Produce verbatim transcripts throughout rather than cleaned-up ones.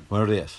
Buenos días.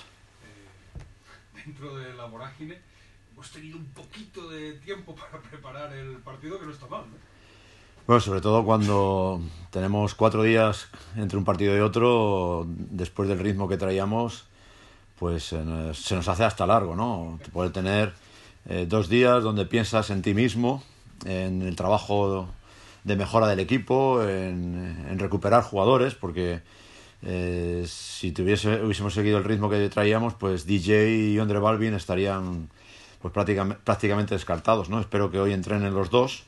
Eh, dentro de la vorágine, hemos tenido un poquito de tiempo para preparar el partido, que no está mal, ¿no? Bueno, sobre todo cuando tenemos cuatro días entre un partido y otro, después del ritmo que traíamos, pues eh, se nos hace hasta largo, ¿no? Poder tener eh, dos días donde piensas en ti mismo, en el trabajo de mejora del equipo, en, en recuperar jugadores, porque eh, si tuviese, hubiésemos seguido el ritmo que traíamos, pues D J y Andre Balvin estarían pues prácticamente, prácticamente descartados, ¿no? Espero que hoy entrenen los dos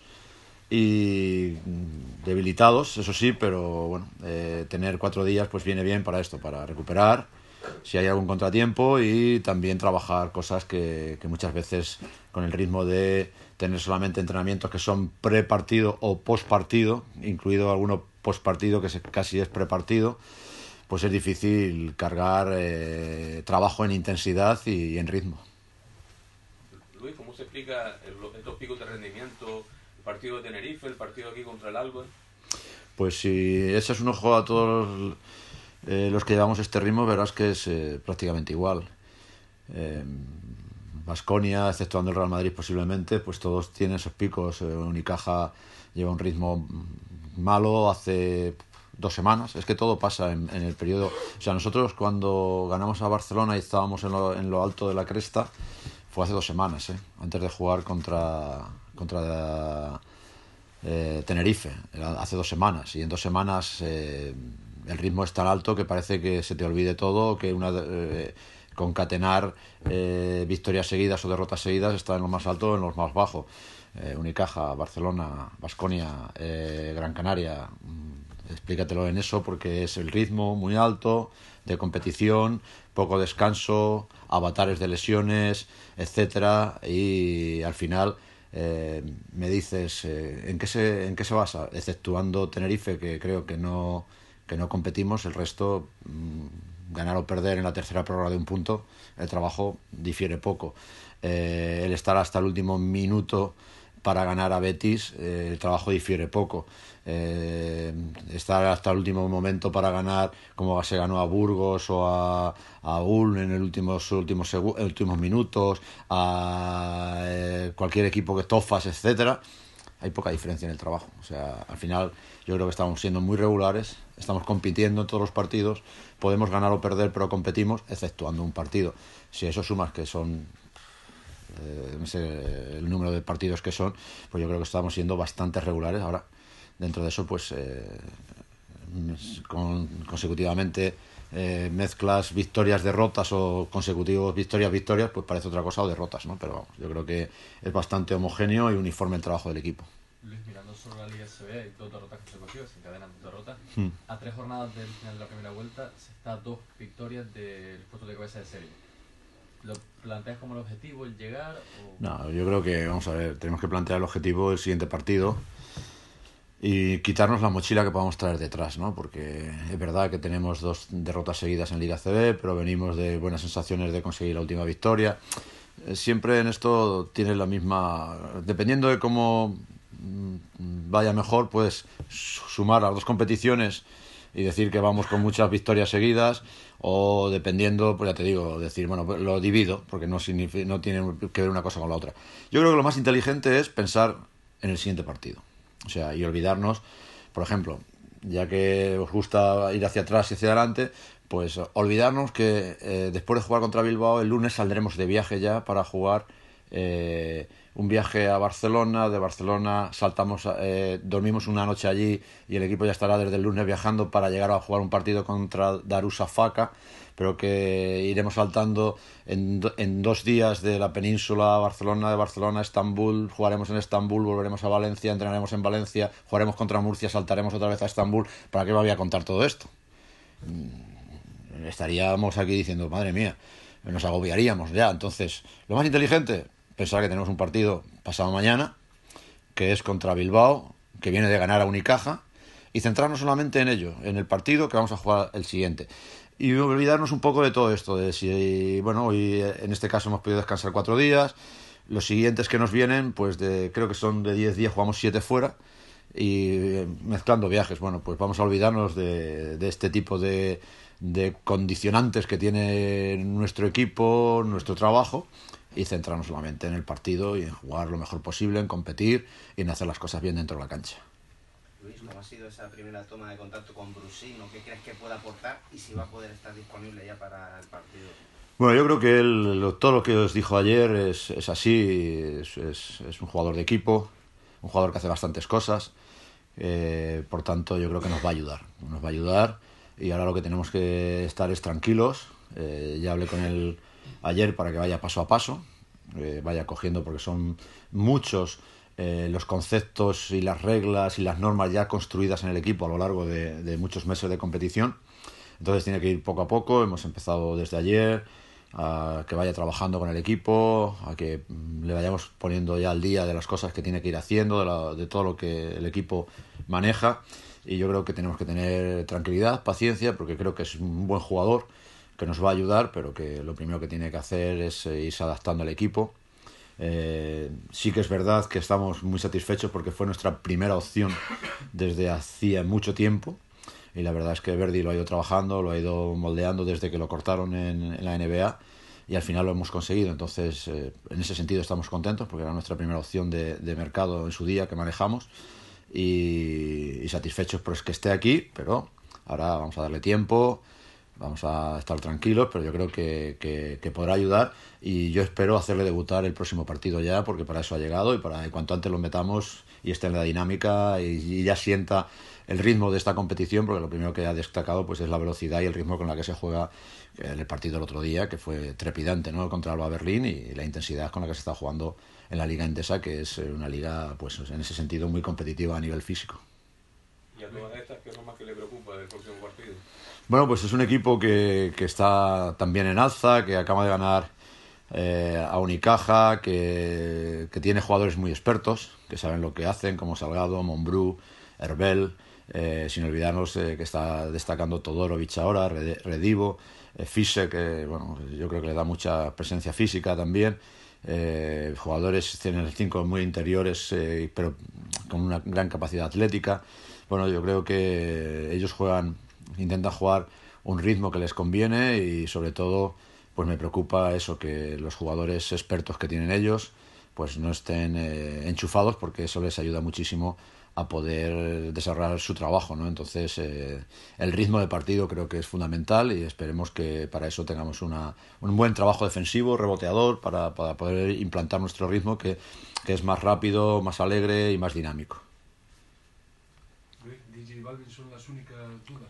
y debilitados, eso sí, pero bueno, eh, tener cuatro días pues viene bien para esto, para recuperar si hay algún contratiempo y también trabajar cosas que, que muchas veces con el ritmo de tener solamente entrenamientos que son pre-partido o post-partido, incluido alguno post-partido que casi es pre-partido, pues es difícil cargar eh, trabajo en intensidad y, y en ritmo. Luis, ¿cómo se explica estos picos de rendimiento? El partido de Tenerife, el partido aquí contra el Alba. Pues si echas un ojo a todos eh, los que llevamos este ritmo, verás que es eh, prácticamente igual. Baskonia, eh, exceptuando el Real Madrid posiblemente, pues todos tienen esos picos. eh, Unicaja lleva un ritmo malo hace dos semanas. Es que todo pasa en, en el periodo. O sea, nosotros cuando ganamos a Barcelona y estábamos en lo, en lo alto de la cresta, fue hace dos semanas, ¿eh? Antes de jugar contra... contra eh, Tenerife, hace dos semanas, y en dos semanas eh, el ritmo es tan alto que parece que se te olvide todo, que una eh, concatenar eh, victorias seguidas o derrotas seguidas está en lo más alto o en lo más bajo. eh, Unicaja, Barcelona, Baskonia, eh, Gran Canaria, explícatelo en eso, porque es el ritmo muy alto de competición, poco descanso, avatares de lesiones, etcétera, y al final Eh, me dices eh, ¿en qué se en qué se basa? Exceptuando Tenerife, que creo que no que no competimos, el resto mmm, ganar o perder en la tercera prórroga de un punto, el trabajo difiere poco. Eh, el estar hasta el último minuto para ganar a Betis, eh, el trabajo difiere poco. Eh, estar hasta el último momento para ganar, como se ganó a Burgos o a, a Ulm en el últimos, últimos, últimos minutos, a eh, cualquier equipo que Tofas, etcétera, hay poca diferencia en el trabajo. O sea, al final yo creo que estamos siendo muy regulares, estamos compitiendo en todos los partidos, podemos ganar o perder, pero competimos, exceptuando un partido. Si eso sumas que son Eh, no sé el número de partidos que son, pues yo creo que estamos siendo bastante regulares. Ahora, dentro de eso, pues eh, con, consecutivamente eh, mezclas victorias, derrotas o consecutivos victorias, victorias, pues parece otra cosa, o derrotas, ¿no? Pero vamos, yo creo que es bastante homogéneo y uniforme el trabajo del equipo. Luis, mirando solo la Liga S B, hay dos derrotas consecutivas, se encadenan dos derrotas. Hmm. A tres jornadas del final de la primera vuelta se está a dos victorias del puesto de cabeza de serie. ¿Lo planteas como el objetivo, el llegar? O... No, yo creo que, vamos a ver, tenemos que plantear el objetivo del siguiente partido y quitarnos la mochila que podamos traer detrás, ¿no? Porque es verdad que tenemos dos derrotas seguidas en Liga C B, pero venimos de buenas sensaciones de conseguir la última victoria. Siempre en esto tienes la misma... Dependiendo de cómo vaya mejor, puedes sumar las dos competiciones y decir que vamos con muchas victorias seguidas, o dependiendo, pues ya te digo, decir, bueno, pues lo divido, porque no, significa, no tiene que ver una cosa con la otra. Yo creo que lo más inteligente es pensar en el siguiente partido, o sea, y olvidarnos, por ejemplo, ya que os gusta ir hacia atrás y hacia adelante, pues olvidarnos que eh, después de jugar contra Bilbao, el lunes saldremos de viaje ya para jugar eh, un viaje a Barcelona. De Barcelona saltamos, eh, dormimos una noche allí y el equipo ya estará desde el lunes viajando para llegar a jugar un partido contra Darusafaka, pero que iremos saltando en, en dos días de la península a Barcelona, de Barcelona a Estambul, jugaremos en Estambul, volveremos a Valencia, entrenaremos en Valencia, jugaremos contra Murcia, saltaremos otra vez a Estambul. ¿Para qué me voy a contar todo esto? Estaríamos aquí diciendo, madre mía, nos agobiaríamos ya. Entonces, lo más inteligente, pensar que tenemos un partido pasado mañana, que es contra Bilbao, que viene de ganar a Unicaja, y centrarnos solamente en ello, en el partido que vamos a jugar el siguiente. Y olvidarnos un poco de todo esto, de si, bueno, hoy en este caso hemos podido descansar cuatro días, los siguientes que nos vienen, pues de creo que son de diez días, jugamos siete fuera, y mezclando viajes. Bueno, pues vamos a olvidarnos de, de este tipo de, de condicionantes que tiene nuestro equipo, nuestro trabajo, y centrarnos solamente en el partido y en jugar lo mejor posible, en competir y en hacer las cosas bien dentro de la cancha. Luis, ¿cómo ha sido esa primera toma de contacto con Brusino? ¿Qué crees que puede aportar y si va a poder estar disponible ya para el partido? Bueno, yo creo que él, lo, todo lo que os dijo ayer es, es así, es, es, es un jugador de equipo, un jugador que hace bastantes cosas, eh, por tanto yo creo que nos va a ayudar, nos va a ayudar y ahora lo que tenemos que estar es tranquilos. Eh, ya hablé con él ayer para que vaya paso a paso, eh, vaya cogiendo, porque son muchos eh, los conceptos y las reglas y las normas ya construidas en el equipo a lo largo de, de muchos meses de competición, entonces tiene que ir poco a poco. Hemos empezado desde ayer a que vaya trabajando con el equipo, a que le vayamos poniendo ya al día de las cosas que tiene que ir haciendo, de, la, de todo lo que el equipo maneja, y yo creo que tenemos que tener tranquilidad, paciencia, porque creo que es un buen jugador que nos va a ayudar, pero que lo primero que tiene que hacer es irse adaptando al equipo. Eh, sí que es verdad que estamos muy satisfechos porque fue nuestra primera opción desde hacía mucho tiempo, y la verdad es que Verdi lo ha ido trabajando, lo ha ido moldeando desde que lo cortaron en, en la N B A, y al final lo hemos conseguido. Entonces, eh, en ese sentido estamos contentos porque era nuestra primera opción de, de mercado en su día que manejamos, y, y satisfechos por que esté aquí, pero ahora vamos a darle tiempo, vamos a estar tranquilos, pero yo creo que, que, que podrá ayudar, y yo espero hacerle debutar el próximo partido ya, porque para eso ha llegado, y para y cuanto antes lo metamos y esté en la dinámica y, y ya sienta el ritmo de esta competición, porque lo primero que ha destacado pues es la velocidad y el ritmo con la que se juega en el partido del otro día, que fue trepidante, ¿no?, contra Alba Berlín, y la intensidad con la que se está jugando en la Liga Endesa, que es una liga pues en ese sentido muy competitiva a nivel físico. ¿Y a todas estas qué es lo más que le preocupa del próximo partido? Bueno, pues es un equipo que, que está también en alza, que acaba de ganar eh, a Unicaja, que, que tiene jugadores muy expertos, que saben lo que hacen, como Salgado, Monbrú, Herbel, eh, sin olvidarnos eh, que está destacando Todorovic ahora, Redivo, eh, Fischer, que bueno, yo creo que le da mucha presencia física también, eh, jugadores tienen cinco muy interiores, eh, pero con una gran capacidad atlética. Bueno, yo creo que ellos juegan, intentan jugar un ritmo que les conviene, y sobre todo pues me preocupa eso, que los jugadores expertos que tienen ellos pues no estén eh, enchufados, porque eso les ayuda muchísimo a poder desarrollar su trabajo, ¿no? Entonces eh, el ritmo de partido creo que es fundamental, y esperemos que para eso tengamos una, un buen trabajo defensivo, reboteador, para, para poder implantar nuestro ritmo, que, que es más rápido, más alegre y más dinámico. D J Balvin son las únicas dudas.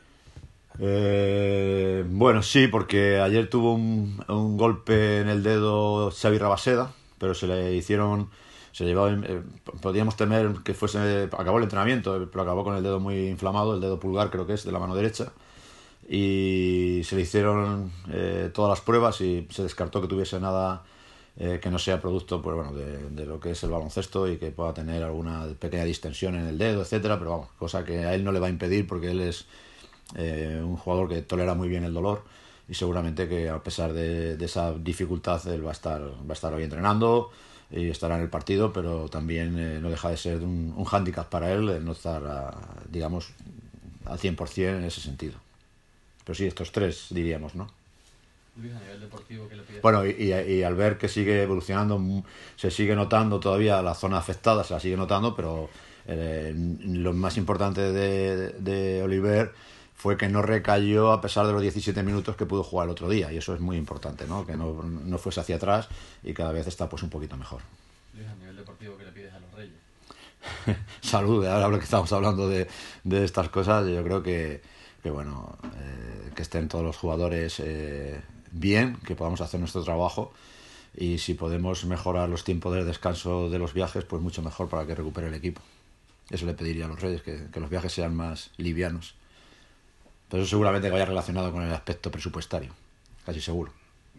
Eh, bueno, sí, porque ayer tuvo un, un golpe en el dedo Xavi Rabaseda, pero se le hicieron, se llevó, eh, podíamos temer que fuese, acabó el entrenamiento, pero acabó con el dedo muy inflamado, el dedo pulgar creo que es, de la mano derecha, y se le hicieron eh, todas las pruebas y se descartó que tuviese nada eh, que no sea producto pues, bueno, de, de lo que es el baloncesto, y que pueda tener alguna pequeña distensión en el dedo, etcétera, pero vamos, cosa que a él no le va a impedir, porque él es Eh, un jugador que tolera muy bien el dolor, y seguramente que a pesar de, de esa dificultad él va a estar va a estar hoy entrenando y estará en el partido, pero también eh, no deja de ser un, un hándicap para él el no estar a, digamos al cien por ciento en ese sentido. Pero sí, estos tres diríamos, ¿no? Luis, a nivel deportivo, ¿qué le pides? Bueno, y, y, y al ver que sigue evolucionando, se sigue notando todavía la zona afectada, se la sigue notando, pero eh, lo más importante de, de, de Oliver fue que no recayó a pesar de los diecisiete minutos que pudo jugar el otro día, y eso es muy importante, ¿no? Que no, no fuese hacia atrás, y cada vez está pues un poquito mejor. Luis, a nivel deportivo, ¿qué le pides a los Reyes? Salud, ahora que estamos hablando de, de estas cosas, yo creo que, que bueno, eh, que estén todos los jugadores eh, bien, que podamos hacer nuestro trabajo, y si podemos mejorar los tiempos de descanso de los viajes, pues mucho mejor para que recupere el equipo. Eso le pediría a los Reyes, que, que los viajes sean más livianos. Pero eso seguramente vaya relacionado con el aspecto presupuestario, casi seguro.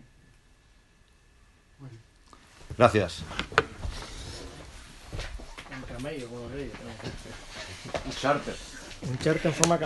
Gracias. Un camello con los Reyes. Un charter. Un charter en forma